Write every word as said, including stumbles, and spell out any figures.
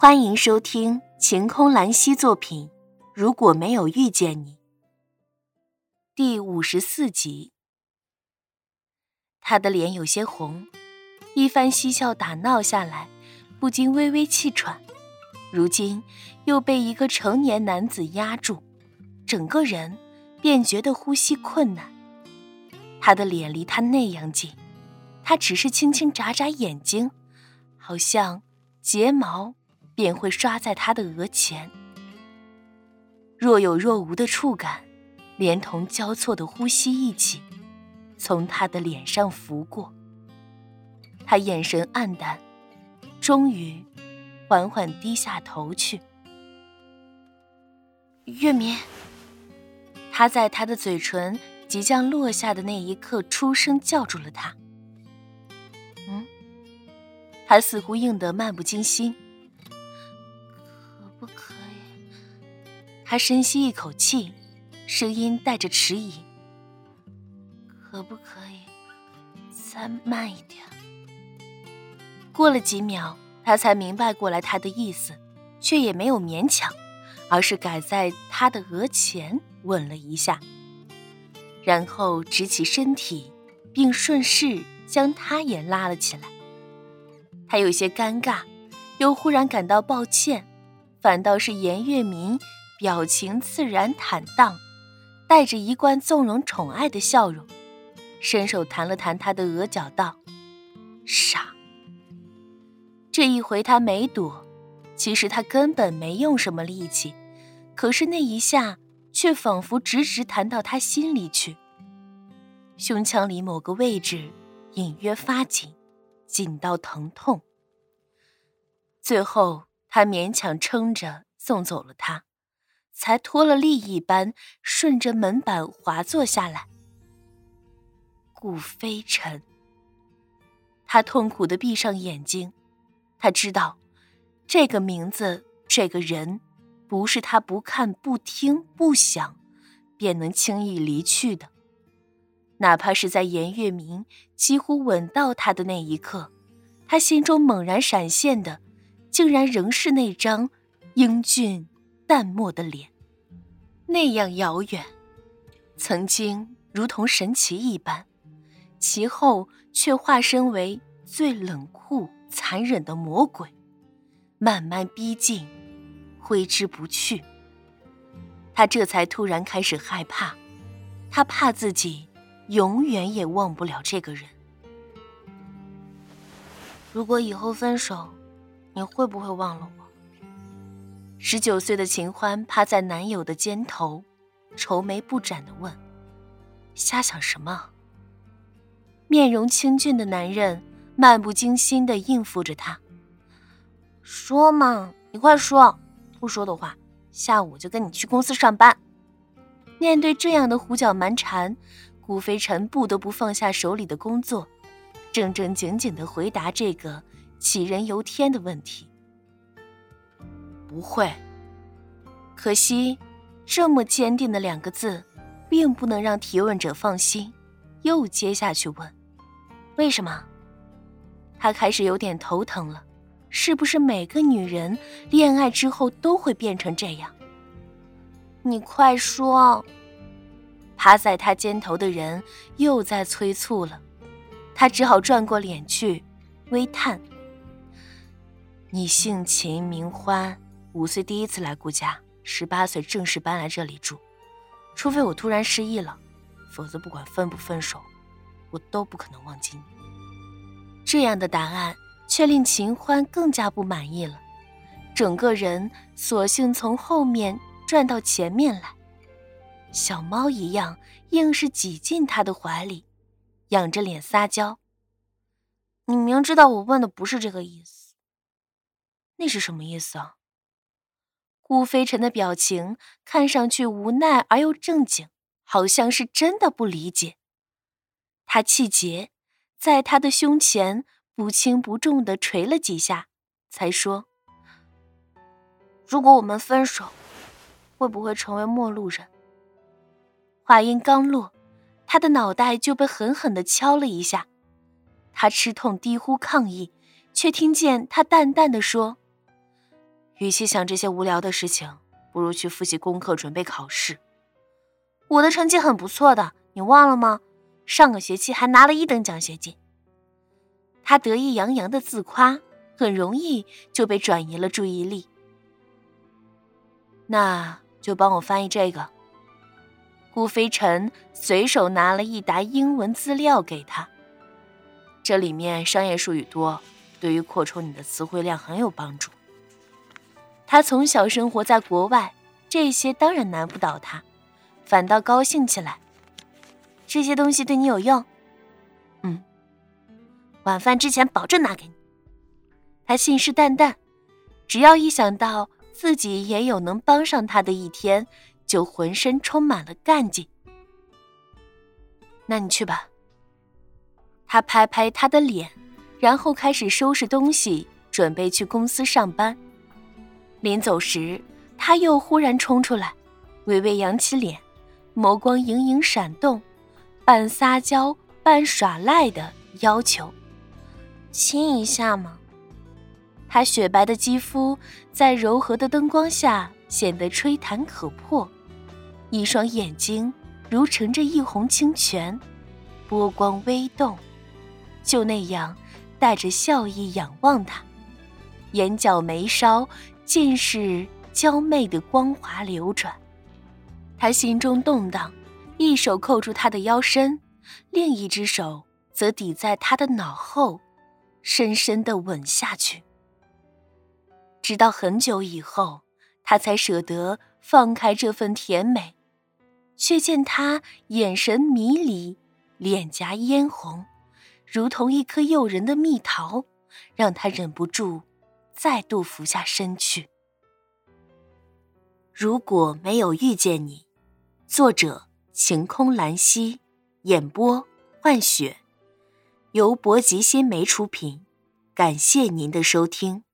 欢迎收听晴空兰溪作品《如果没有遇见你》第五十四集。他的脸有些红，一番嬉笑打闹下来，不禁微微气喘，如今又被一个成年男子压住，整个人便觉得呼吸困难。他的脸离他那样近，他只是轻轻眨眨眼睛，好像睫毛便会刷在他的额前。若有若无的触感，连同交错的呼吸一起，从他的脸上拂过。他眼神黯淡，终于缓缓低下头去。月明，他在他的嘴唇即将落下的那一刻出声叫住了他。嗯，他似乎应得漫不经心。可不可以？他深吸一口气，声音带着迟疑。可不可以再慢一点？过了几秒，他才明白过来他的意思，却也没有勉强，而是改在他的额前吻了一下，然后直起身体，并顺势将他也拉了起来。他有些尴尬，又忽然感到抱歉，反倒是颜月明表情自然坦荡，带着一贯纵容宠爱的笑容，伸手弹了弹他的额角道：傻。这一回他没躲，其实他根本没用什么力气，可是那一下却仿佛直直弹到他心里去，胸腔里某个位置隐约发紧，紧到疼痛。最后他勉强撑着送走了他，才脱了力一般顺着门板滑坐下来。顾飞尘，他痛苦地闭上眼睛。他知道这个名字，这个人，不是他不看不听不想便能轻易离去的。哪怕是在颜月明几乎吻到他的那一刻，他心中猛然闪现的竟然仍是那张英俊淡漠的脸，那样遥远，曾经如同神奇一般，其后却化身为最冷酷残忍的魔鬼，慢慢逼近，挥之不去。他这才突然开始害怕，他怕自己永远也忘不了这个人。如果以后分手，你会不会忘了我？十九岁的秦欢趴在男友的肩头，愁眉不展地问。瞎想什么？面容清俊的男人漫不经心地应付着他。说嘛，你快说，不说的话，下午就跟你去公司上班。面对这样的胡搅蛮缠，顾飞尘不得不放下手里的工作，正正经经地回答这个杞人忧天的问题。不会。可惜这么坚定的两个字并不能让提问者放心，又接下去问为什么。他开始有点头疼了，是不是每个女人恋爱之后都会变成这样？你快说。趴在他肩头的人又在催促了，他只好转过脸去微叹。你姓秦名欢，五岁第一次来顾家，十八岁正式搬来这里住，除非我突然失忆了，否则不管分不分手，我都不可能忘记你。这样的答案却令秦欢更加不满意了，整个人索性从后面转到前面来，小猫一样硬是挤进他的怀里，仰着脸撒娇。你明知道我问的不是这个意思。那是什么意思啊？顾飞尘的表情看上去无奈而又正经，好像是真的不理解。他气结，在他的胸前不轻不重地捶了几下，才说：如果我们分手，会不会成为陌路人？话音刚落，他的脑袋就被狠狠地敲了一下，他吃痛低呼抗议，却听见他淡淡地说： 与其想这些无聊的事情，不如去复习功课，准备考试。我的成绩很不错的，你忘了吗？上个学期还拿了一等奖学金。他得意洋洋的自夸，很容易就被转移了注意力。那就帮我翻译这个。顾飞尘随手拿了一沓英文资料给他，这里面商业术语多，对于扩充你的词汇量很有帮助。他从小生活在国外，这些当然难不倒他，反倒高兴起来。这些东西对你有用？嗯，晚饭之前保证拿给你。他信誓旦旦，只要一想到自己也有能帮上他的一天，就浑身充满了干劲。那你去吧。他拍拍他的脸，然后开始收拾东西，准备去公司上班。临走时，他又忽然冲出来，微微扬起脸，眸光隐隐闪动，半撒娇半耍赖的要求：亲一下吗？他雪白的肌肤在柔和的灯光下显得吹弹可破，一双眼睛如盛着一泓清泉，波光微动，就那样带着笑意仰望他，眼角眉梢尽是娇媚的光华流转。他心中动荡，一手扣住他的腰身，另一只手则抵在他的脑后，深深地吻下去。直到很久以后，他才舍得放开这份甜美，却见他眼神迷离，脸颊嫣红，如同一颗诱人的蜜桃，让他忍不住再度俯下身去。如果没有遇见你，作者晴空兰溪，演播幻雪，由博吉新媒出品，感谢您的收听。